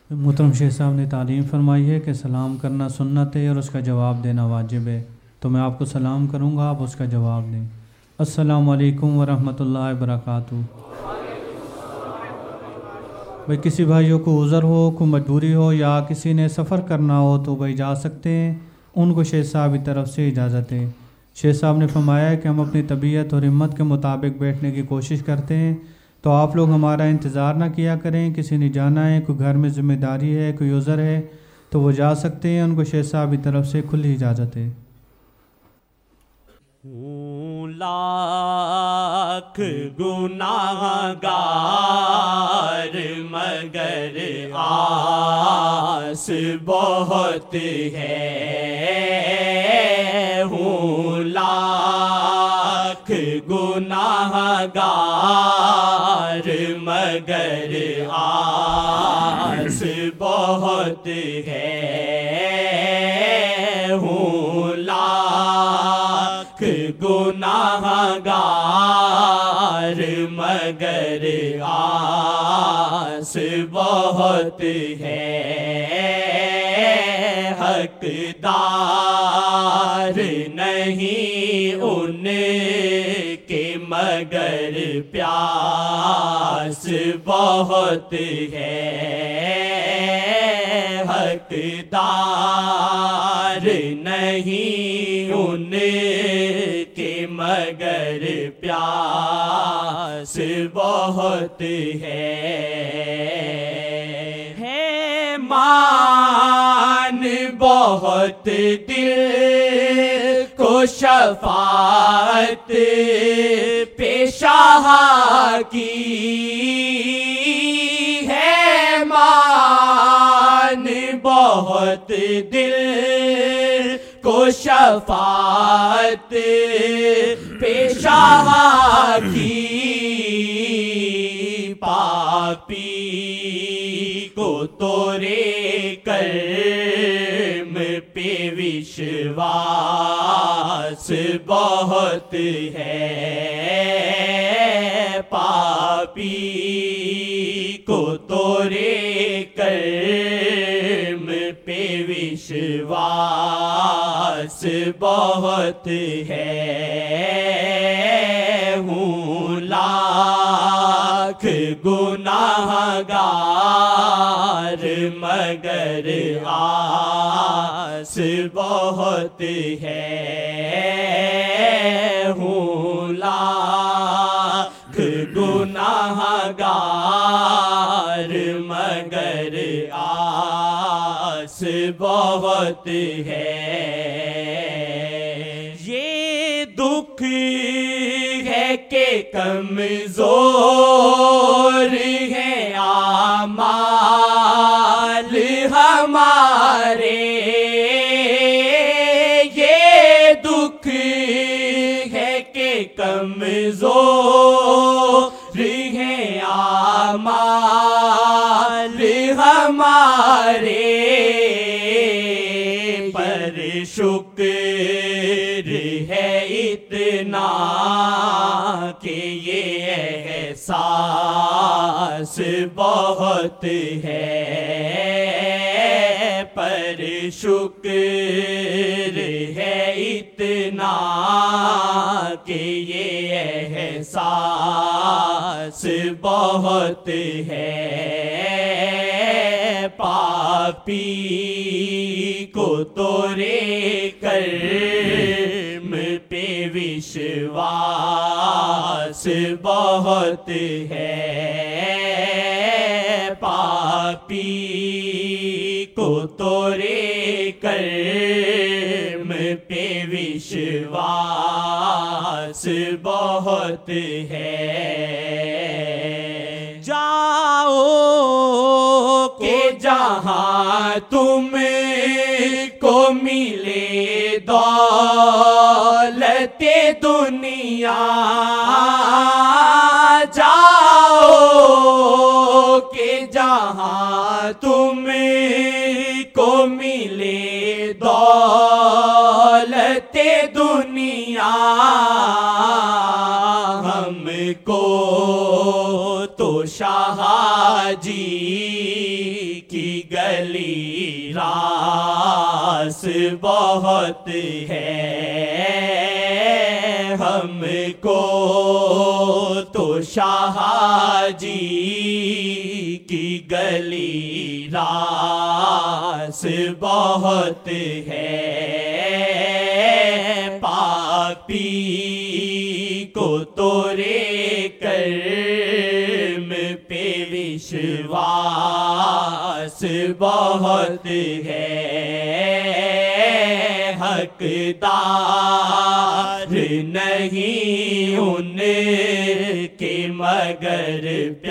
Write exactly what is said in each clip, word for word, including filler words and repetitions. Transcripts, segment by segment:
محترم شیخ صاحب نے تعلیم فرمائی ہے کہ سلام کرنا سنت ہے اور اس کا جواب دینا واجب ہے، تو میں آپ کو سلام کروں گا، آپ اس کا جواب دیں۔ السلام علیکم ورحمۃ اللہ وبرکاتہ۔ بھائی کسی بھائیوں کو عذر ہو، کوئی مجبوری ہو یا کسی نے سفر کرنا ہو تو بھائی جا سکتے ہیں، ان کو شیخ صاحب کی طرف سے اجازت ہے۔ شیخ صاحب نے فرمایا ہے کہ ہم اپنی طبیعت اور ہمت کے مطابق بیٹھنے کی کوشش کرتے ہیں، تو آپ لوگ ہمارا انتظار نہ کیا کریں۔ کسی نے جانا ہے، کوئی گھر میں ذمہ داری ہے، کوئی عذر ہے تو وہ جا سکتے ہیں، ان کو شیخ صاحب کی طرف سے کھلی اجازت ہے۔ لاکھ گناہ گار مگر آس بہت ہے، ہوں لاکھ گناہ گار مگر آس بہت ہے، ہوں لاکھ گناہ گار مگر آس بہت ہے، حقدار نہیں ان کے مگر پیاس بہت ہے، حقدار نہیں ان کے مگر پیاس بہت ہے، ہے مان بہت دل کو شفاعت پیشہ کی، ہے مان بہت دل کو شفاعت پیشہ کی، پاپی کو تورے کرم پہ وشواس بہت ہے، پاپی کو تورے کرم پہ وشواس بہت ہے، ہوں لاکھ گناہ گار مگر آس بہت ہے، ہوں لاکھ گناہ گار مگر آس بہت ہے، یہ دکھ ہے کہ کمزور ہیں اعمال ہمارے، یہ دکھ ہے کہ کمزور ہیں اعمال ہمارے، پر شکر ہے اتنا کہ یہ احساس بہت ہے، پر شکر ہے اتنا کہ یہ احساس بہت ہے، پاپی کو تورے کرم پہ وشواس بہت ہے، پاپی کو تورے کرم پہ وشواس بہت ہے، جاؤ کہ جہاں تم کو ملے دولت دنیا، جاؤ کہ جہاں تم کو ملے دولت دنیا، ہم کو تو شاہ جی کی گلی راس بہت ہے، ہم کو تو شاہ جی کی گلی راس بہت ہے، پاپی کو تورے کرم پہ وشواس بہت ہے، حقدار نہیں ان کے مگر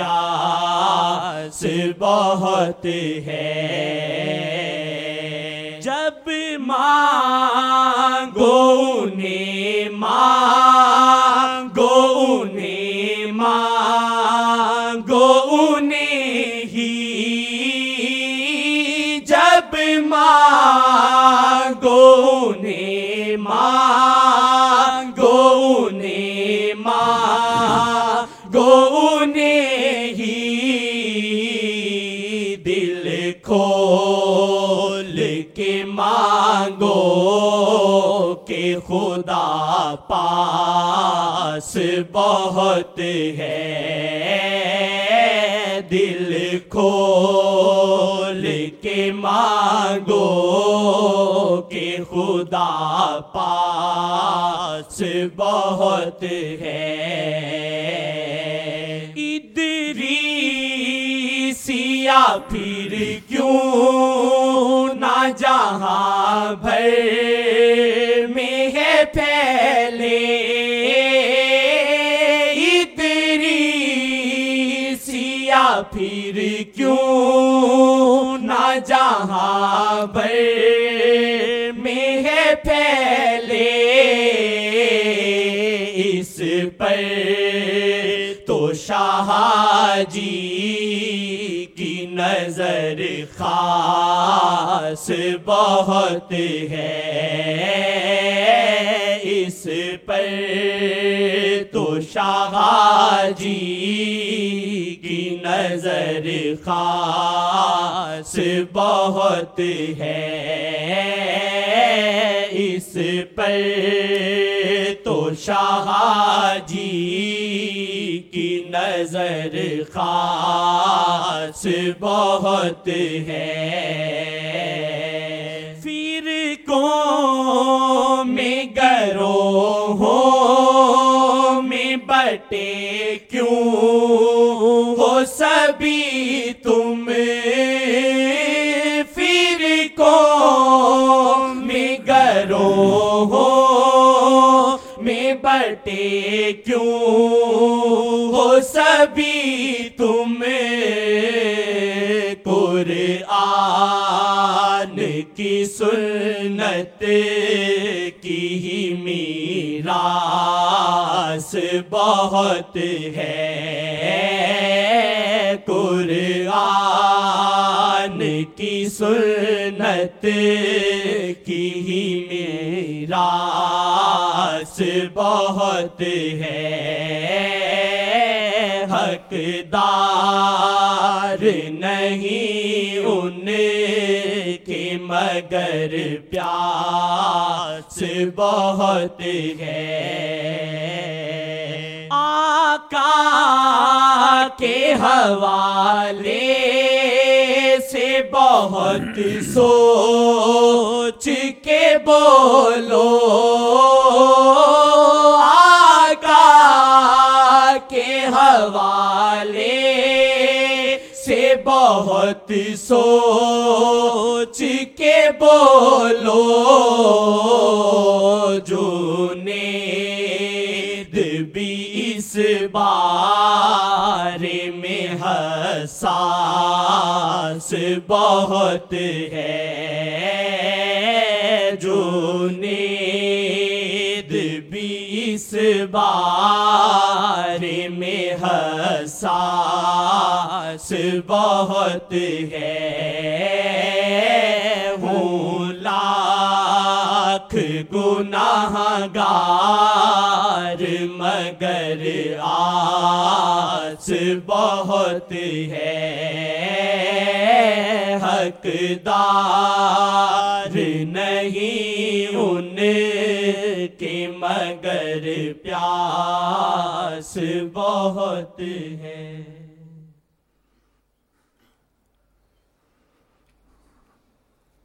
پیاس بہت ہے، جب مانگو انہیں مانگو انہیں مانگو انہیں ہی، جب مانگو انہیں مانگو انہیں مانگو انہیں ہی، دل کھول کے مانگو کہ خدا پاس بہت ہے، دل کھول کے مانگو کہ خدا پاس بہت ہے، ادریسیا پھر کیوں نہ جہاں بھر میں ہے پھیلے، ادریسیا پھر کیوں نہ جہاں بھر میں ہے پھیلے، اس پر تو شاہ جی کی نظر خاص بہت ہے، اس پر تو شاہ جی کی نظر خاص بہت ہے، اس پر تو شاہ جی کی نظر خاص بہت ہے، فرقوں میں گروہوں میں بٹے کیوں ہو سبھی تم، فرقوں میں گروہوں میں بٹے کیوں ہو سبھی تم، قرآن کی سنت کی ہی میراث بہت ہے، قرآن کی سنت کی ہی میراث بہت ہے، حقدار نہیں ان کے مگر پیاس بہت ہے، آقا کے حوالے سے بہت سوچ کے بولو، آقا کے حوالے سے بہت سوچ کے بولو، جو نیند بھی اس بارے میں حساس بہت ہے، جو نیند بھی اس بارے میں حساس بہت ہے، ہوں لاکھ گناہ گار مگر آس بہت ہے، حقدار نہیں ان کے مگر پیاس بہت ہے.